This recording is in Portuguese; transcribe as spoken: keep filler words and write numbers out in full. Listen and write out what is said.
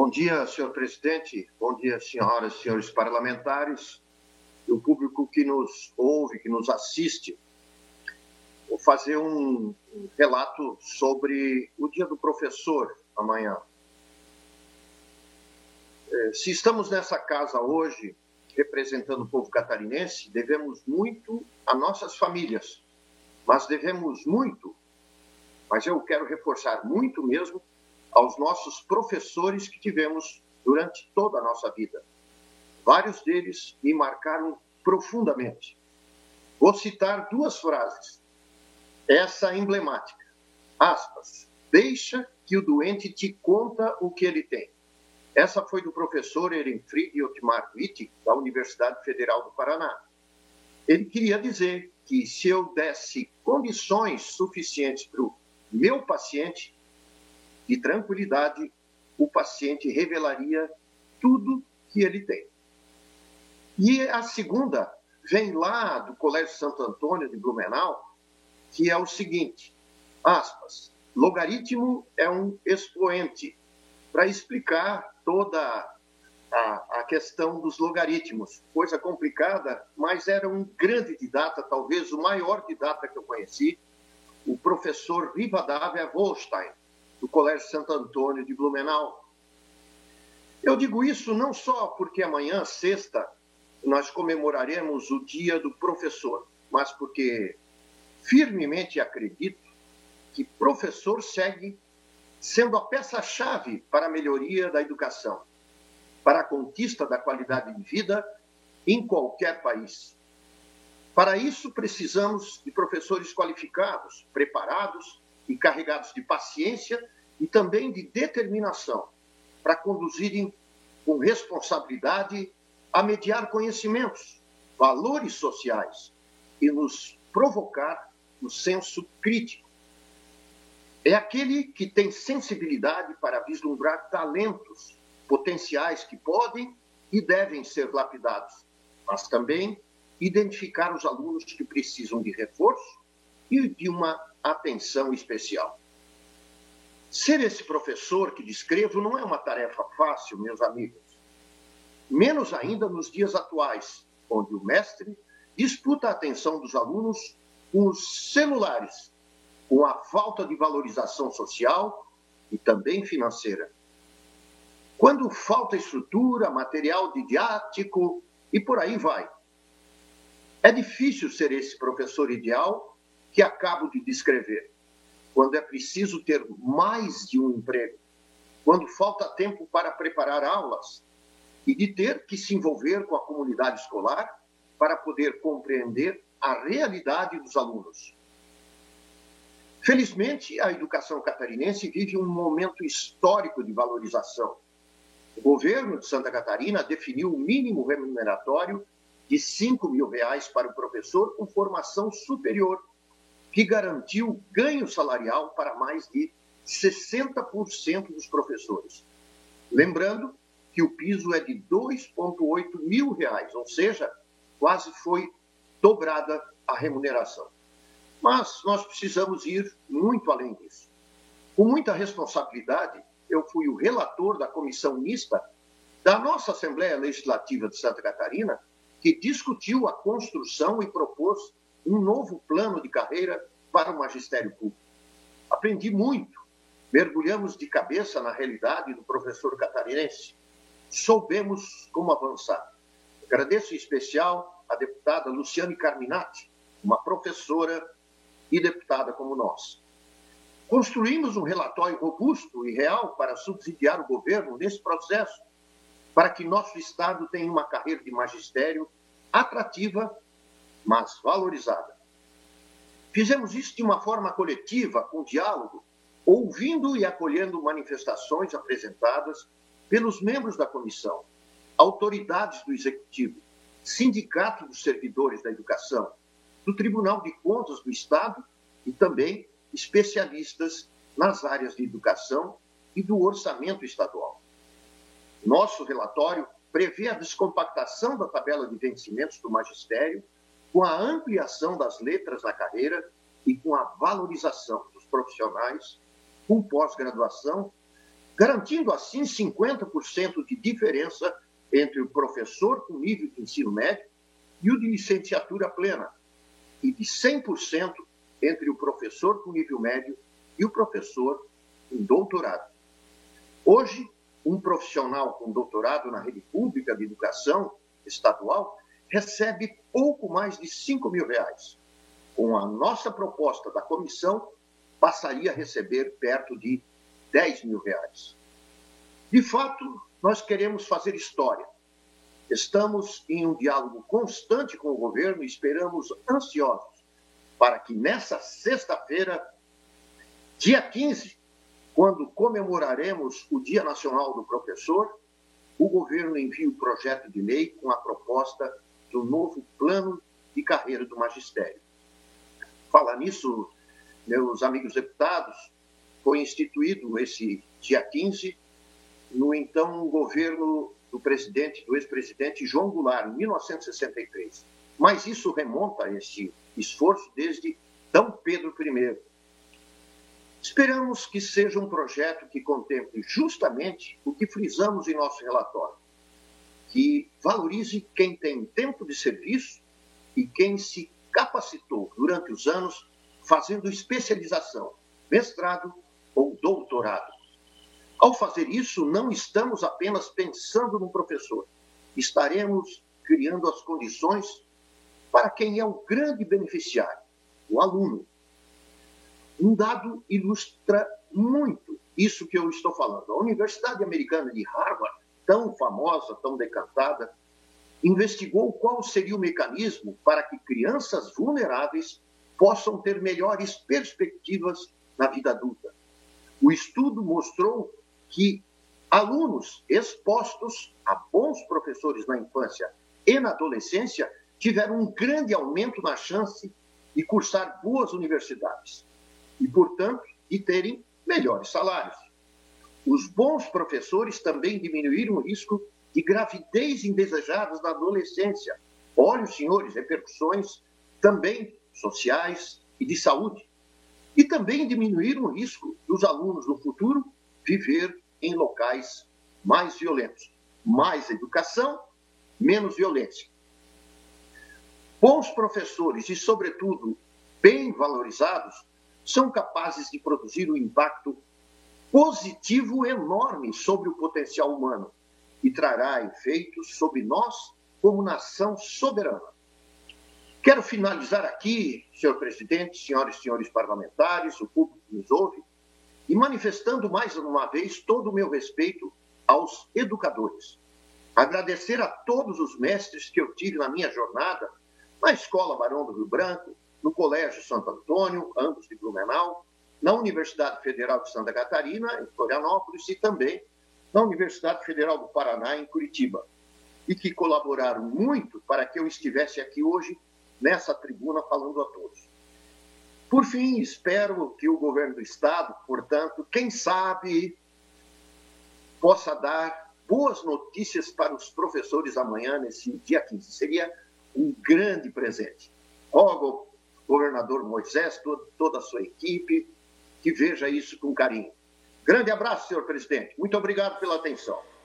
Bom dia, senhor presidente. Bom dia, senhoras e senhores parlamentares e o público que nos ouve, que nos assiste. Vou fazer um relato sobre o Dia do Professor amanhã. Se estamos nessa casa hoje, representando o povo catarinense, devemos muito a nossas famílias, mas devemos muito, mas eu quero reforçar muito mesmo, aos nossos professores que tivemos durante toda a nossa vida. Vários deles me marcaram profundamente. Vou citar duas frases. Essa emblemática, aspas, deixa que o doente te conta o que ele tem. Essa foi do professor Ehrenfried Otmar Wittig, da Universidade Federal do Paraná. Ele queria dizer que se eu desse condições suficientes para o meu paciente, de tranquilidade, o paciente revelaria tudo que ele tem. E a segunda vem lá do Colégio Santo Antônio de Blumenau, que é o seguinte, aspas, logaritmo é um expoente para explicar toda a, a questão dos logaritmos. Coisa complicada, mas era um grande didata, talvez o maior didata que eu conheci, o professor Rivadavia Wolstein, do Colégio Santo Antônio de Blumenau. Eu digo isso não só porque amanhã, sexta, nós comemoraremos o Dia do Professor, mas porque firmemente acredito que professor segue sendo a peça-chave para a melhoria da educação, para a conquista da qualidade de vida em qualquer país. Para isso, precisamos de professores qualificados, preparados e carregados de paciência e também de determinação para conduzirem com responsabilidade a mediar conhecimentos, valores sociais e nos provocar no senso crítico. É aquele que tem sensibilidade para vislumbrar talentos potenciais que podem e devem ser lapidados, mas também identificar os alunos que precisam de reforço e de uma atenção especial. Ser esse professor que descrevo não é uma tarefa fácil, meus amigos. Menos ainda nos dias atuais, onde o mestre disputa a atenção dos alunos com os celulares, com a falta de valorização social e também financeira. Quando falta estrutura, material didático e por aí vai. É difícil ser esse professor ideal que acabo de descrever, quando é preciso ter mais de um emprego, quando falta tempo para preparar aulas e de ter que se envolver com a comunidade escolar para poder compreender a realidade dos alunos. Felizmente, a educação catarinense vive um momento histórico de valorização. O governo de Santa Catarina definiu o mínimo remuneratório de cinco mil reais para o professor com formação superior, que garantiu ganho salarial para mais de sessenta por cento dos professores. Lembrando que o piso é de dois vírgula oito mil reais, ou seja, quase foi dobrada a remuneração. Mas nós precisamos ir muito além disso. Com muita responsabilidade, eu fui o relator da comissão mista da nossa Assembleia Legislativa de Santa Catarina, que discutiu a construção e propôs um novo plano de carreira para o magistério público. Aprendi muito, mergulhamos de cabeça na realidade do professor catarinense, soubemos como avançar. Agradeço em especial a deputada Luciane Carminati, uma professora e deputada como nós. Construímos um relatório robusto e real para subsidiar o governo nesse processo, para que nosso Estado tenha uma carreira de magistério atrativa, mas valorizada. Fizemos isso de uma forma coletiva, com diálogo, ouvindo e acolhendo manifestações apresentadas pelos membros da comissão, autoridades do Executivo, Sindicato dos Servidores da Educação, do Tribunal de Contas do Estado e também especialistas nas áreas de educação e do orçamento estadual. Nosso relatório prevê a descompactação da tabela de vencimentos do magistério, com a ampliação das letras da carreira e com a valorização dos profissionais com pós-graduação garantindo assim cinquenta por cento de diferença entre o professor com nível de ensino médio e o de licenciatura plena, e de cem por cento entre o professor com nível médio e o professor com doutorado. Hoje, um profissional com doutorado na rede pública de educação estadual recebe pouco mais de cinco mil reais. Com a nossa proposta da comissão, passaria a receber perto de dez mil reais. De fato, nós queremos fazer história. Estamos em um diálogo constante com o governo e esperamos ansiosos para que nessa sexta-feira, dia quinze, quando comemoraremos o Dia Nacional do Professor, o governo envie o projeto de lei com a proposta do novo plano de carreira do magistério. Falar nisso, meus amigos deputados, foi instituído esse dia quinze no então governo do presidente, do ex-presidente João Goulart, em mil novecentos e sessenta e três. Mas isso remonta a esse esforço desde Dom Pedro I. Esperamos que seja um projeto que contemple justamente o que frisamos em nosso relatório, que valorize quem tem tempo de serviço e quem se capacitou durante os anos fazendo especialização, mestrado ou doutorado. Ao fazer isso, não estamos apenas pensando no professor, estaremos criando as condições para quem é o grande beneficiário, o aluno. Um dado ilustra muito isso que eu estou falando. A Universidade Americana de Harvard, tão famosa, tão decantada, investigou qual seria o mecanismo para que crianças vulneráveis possam ter melhores perspectivas na vida adulta. O estudo mostrou que alunos expostos a bons professores na infância e na adolescência tiveram um grande aumento na chance de cursar boas universidades e, portanto, de terem melhores salários. Os bons professores também diminuíram o risco de gravidez indesejadas na adolescência. Olha, senhores, repercussões também sociais e de saúde. E também diminuíram o risco dos alunos no futuro viver em locais mais violentos. Mais educação, menos violência. Bons professores e, sobretudo, bem valorizados, são capazes de produzir um impacto positivo enorme sobre o potencial humano e trará efeitos sobre nós como nação soberana. Quero finalizar aqui, senhor presidente, senhoras e senhores parlamentares, o público que nos ouve, e manifestando mais uma vez todo o meu respeito aos educadores. Agradecer a todos os mestres que eu tive na minha jornada, na Escola Barão do Rio Branco, no Colégio Santo Antônio, ambos de Blumenau, na Universidade Federal de Santa Catarina, em Florianópolis, e também na Universidade Federal do Paraná, em Curitiba, e que colaboraram muito para que eu estivesse aqui hoje, nessa tribuna, falando a todos. Por fim, espero que o governo do Estado, portanto, quem sabe, possa dar boas notícias para os professores amanhã, nesse dia quinze. Seria um grande presente. Rogo ao governador Moisés, todo, toda a sua equipe, que veja isso com carinho. Grande abraço, senhor presidente. Muito obrigado pela atenção.